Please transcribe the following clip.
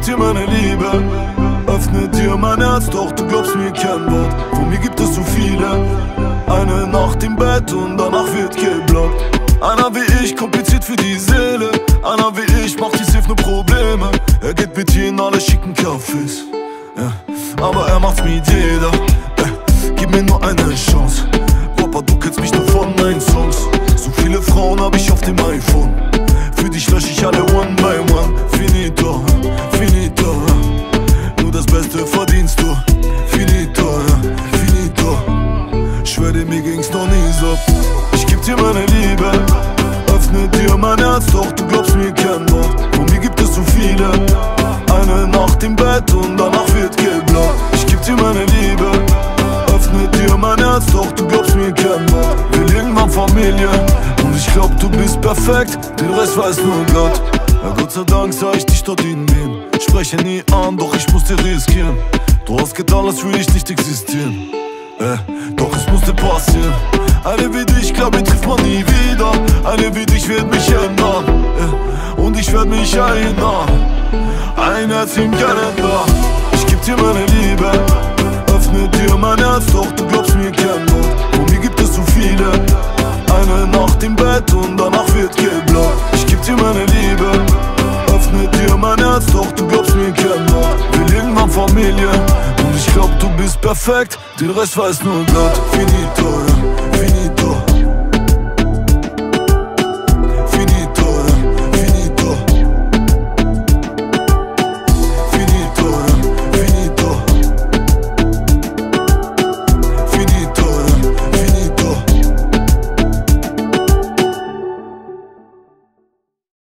dir meine Liebe, öffne dir mein Herz, doch du glaubst mir kein Wort. Von mir gibt es so viele, eine Nacht im Bett und danach wird geblockt. Einer wie ich, kompliziert für die Seele, einer wie ich, macht die Safe nur Probleme. Er geht mit dir in alle schicken Cafés, ja, aber er macht's mit jeder. Gib mir nur eine Chance, Papa, du kennst mich nur von meinen Songs. So viele Frauen hab ich auf dem iPhone, für dich lösch ich alle one by one. Finito, finito, nur das Beste verdienst du. Finito, finito, schwör dir, mir ging's noch nie so. Ich geb dir meine Liebe, öffne dir mein Herz, doch du glaubst mir kein Wort. Von mir gibt es so viele, eine Nacht im Bett und danach wird geblockt. Ich geb dir meine Liebe, öffne dir mein Herz, doch du glaubst mir kein Wort. Will irgendwann Familie und ich glaub du bist perfekt, den Rest weiß nur Gott. Ja, Gott sei Dank sah ich dich dort in Wien. Spreche nie an, doch ich musste riskieren. Du hast getan, als würde ich nicht existieren. Doch es musste passieren. Eine wie dich, glaub ich, trifft man nie wieder. Eine wie dich wird mich ändern, und ich werd mich erinnern. Ein Herz im Kalender. Ich geb dir meine Liebe, öffne dir mein Herz, doch du glaubst mir kein Wort. Von mir gibt es so viele, eine Nacht im Bett und danach wird geblockt. Ich geb dir meine Liebe, öffne dir mein Herz, doch du glaubst mir kein Wort. Will irgendwann Familie und ich glaub du bist perfekt, den Rest weiß nur Gott. Finito, ja.